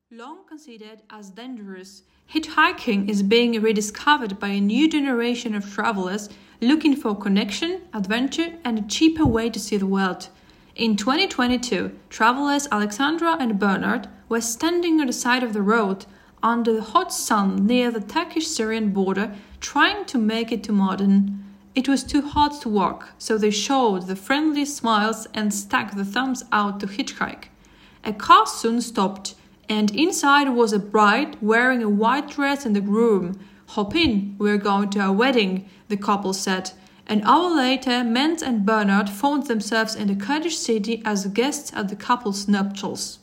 Long considered as dangerous, hitchhiking is being rediscovered by a new generation of travelers looking for connection, adventure, and a cheaper way to see the world. In 2022, travelers Alexandra and Bernard were standing on the side of the road under the hot sun near the Turkish-Syrian border trying to make it to Mardin. It was too hot to walk, so they showed the friendliest smiles and stuck the thumbs out to hitchhike. A car soon stopped, and inside was a bride wearing a white dress and a groom. "Hop in, we're going to our wedding," the couple said. An hour later, Menz and Bernard found themselves in the Kurdish city as guests at the couple's nuptials.